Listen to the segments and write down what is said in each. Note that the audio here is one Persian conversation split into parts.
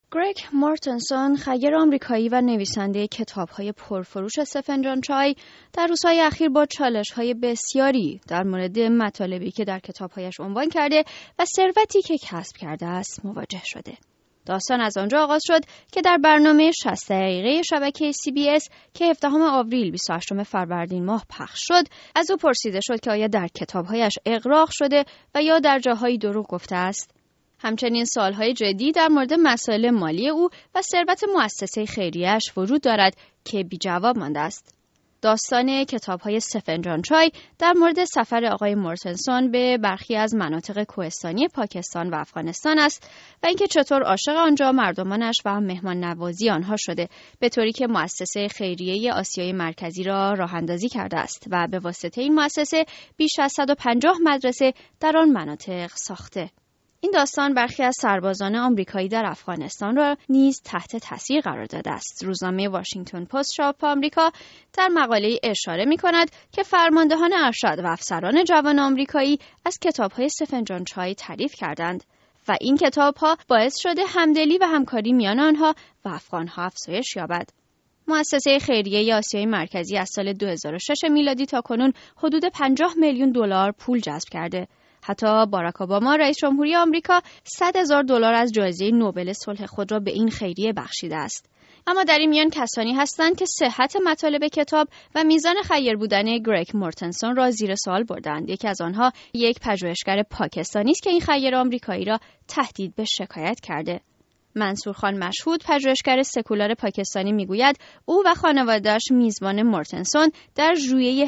گرگ مورتنسون، خیر آمریکایی و نویسنده کتاب‌های پرفروش سفنجان چای، در روزهای اخیر با چالش‌های بسیاری در مورد مطالبی که در کتاب‌هایش عنوان کرده و ثروتی که کسب کرده است مواجه شده. داستان از آنجا آغاز شد که در برنامه 60 دقیقه شبکه CBS که 17 آوریل 28 فروردین ماه پخش شد، از او پرسیده شد که آیا در کتاب‌هایش اغراق شده و یا در جاهایی دروغ گفته است. همچنین سوال‌های جدی در مورد مسائل مالی او و ثروت مؤسسه خیریه‌اش وجود دارد که بی جواب مانده است. داستان کتاب‌های سفنجان چای در مورد سفر آقای مورتنسون به برخی از مناطق کوهستانی پاکستان و افغانستان است و اینکه چطور عاشق آنجا مردمانش و مهمان نوازی آنها شده، به طوری که مؤسسه خیریه آسیای مرکزی را راه‌اندازی کرده است و به واسطه این مؤسسه بیش از 150 مدرسه در آن مناطق ساخته. این داستان برخی از سربازان آمریکایی در افغانستان را نیز تحت تاثیر قرار داده است. روزنامه واشنگتن پست چاپ آمریکا در مقاله‌ای اشاره می‌کند که فرماندهان ارشد و افسران جوان آمریکایی از کتاب‌های سفنجان چای تعریف کردند و این کتاب‌ها باعث شده همدلی و همکاری میان آنها و افغان‌ها افزایش یابد. مؤسسه خیریه آسیای مرکزی از سال 2006 میلادی تا کنون حدود 50 میلیون دلار پول جذب کرده. حتی باراک اوباما رئیس جمهوری آمریکا $100,000 از جایزه نوبل صلح خود را به این خیریه بخشیده است. اما در این میان کسانی هستند که صحت مطالب کتاب و میزان خیر بودن گرگ مورتنسون را زیر سوال بردند. یکی از آنها یک پژوهشگر پاکستانی است که این خیر آمریکایی را تهدید به شکایت کرده. منصور خان مشهود، پژوهشگر سکولار پاکستانی، میگوید او و خانواده‌اش میزبان مورتنسون در ژوئیه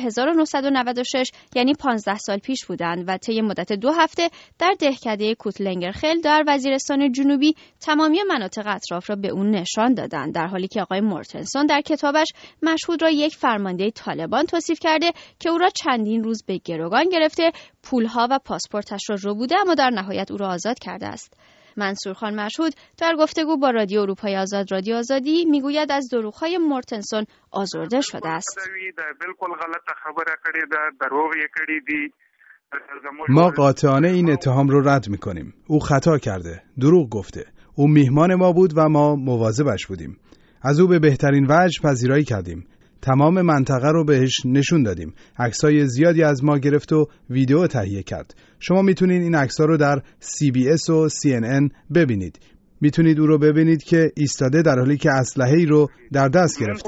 1996 یعنی 15 سال پیش بودند و طی مدت 2 هفته در دهکده کوتلنگرخیل در وزیرستان جنوبی تمامی مناطق اطراف را به او نشان دادند، در حالی که آقای مورتنسون در کتابش مشهود را یک فرمانده طالبان توصیف کرده که او را چندین روز به گروگان گرفته، پولها و پاسپورتش را ربوده اما در نهایت او را آزاد کرده است. منصور خان مشهود در گفتگو با رادیو اروپای آزاد رادیو آزادی میگوید از دروغ‌های مورتنسون آزرده شده است. ما قاطعانه این اتهام رو رد می‌کنیم. او خطا کرده، دروغ گفته. او میهمان ما بود و ما مواظبش بودیم. از او به بهترین وجه پذیرایی کردیم. تمام منطقه رو بهش نشون دادیم. عکسای زیادی از ما گرفت و ویدیو تهیه کرد. شما میتونید این عکس‌ها رو در CBS و CNN ببینید. میتونید او رو ببینید که ایستاده در حالی که اسلحه‌ای رو در دست گرفته.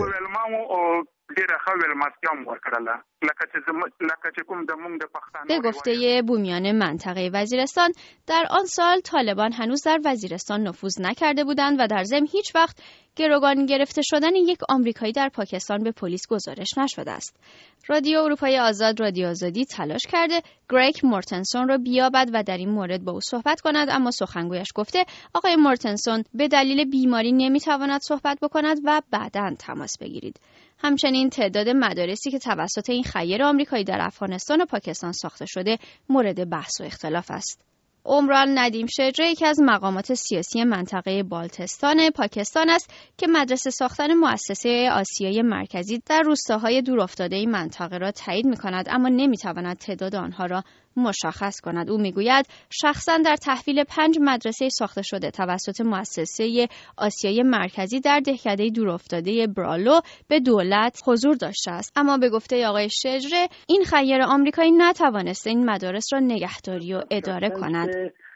به گفته بومیان منطقه وزیرستان، در آن سال طالبان هنوز در وزیرستان نفوذ نکرده بودند و در ضمن هیچ وقت گروگان گرفته شدن یک آمریکایی در پاکستان به پلیس گزارش نشده است. رادیو اروپای آزاد رادیو آزادی تلاش کرده گرگ مورتنسون را بیابد و در این مورد با او صحبت کند، اما سخنگویش گفته آقای مورتنسون به دلیل بیماری نمیتواند صحبت بکند و بعداً تماس بگیرید. همچنین تعداد مدارسی که توسط این خیر آمریکایی در افغانستان و پاکستان ساخته شده مورد بحث و اختلاف است. عمران ندیم شجره، یکی از مقامات سیاسی منطقه بالتستان پاکستان است که مدرسه ساختن مؤسسه آسیای مرکزی در روستاهای دورافتاده این منطقه را تایید می‌کند، اما نمی‌تواند تعداد آنها را مشخص کند. او میگوید شخصاً در تحویل 5 مدرسه ساخته شده توسط مؤسسه آسیای مرکزی در دهکده دورافتاده برالو به دولت حضور داشته است، اما به گفته آقای شجره این خیر آمریکایی نتوانسته این مدارس را نگهداری و اداره کند.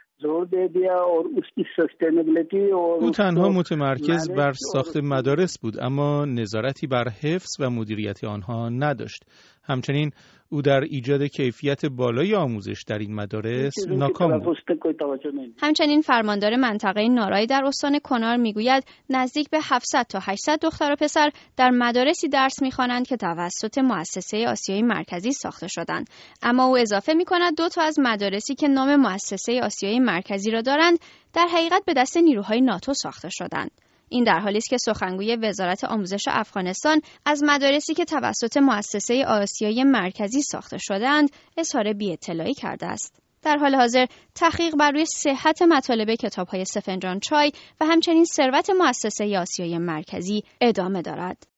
او تنها متمرکز بر ساخت مدارس بود اما نظارتی بر حفظ و مدیریت آنها نداشت. همچنین او در ایجاد کیفیت بالای آموزش در این مدارس ناکام بود. همچنین فرماندار منطقه نارای در استان کنار میگوید نزدیک به 700 تا 800 دختر و پسر در مدارسی درس میخوانند که توسط مؤسسه آسیای مرکزی ساخته شدند، اما او اضافه میکند 2 تا از مدارسی که نام مؤسسه آسیای مرکزی را دارند در حقیقت به دست نیروهای ناتو ساخته شدند. این در حالی است که سخنگوی وزارت آموزش افغانستان از مدارسی که توسط مؤسسه آسیای مرکزی ساخته شده‌اند اظهار بی‌اطلاعی کرده است. در حال حاضر تحقیق بر روی صحت مطالب کتاب‌های سفنجان چای و همچنین ثروت مؤسسه آسیای مرکزی ادامه دارد.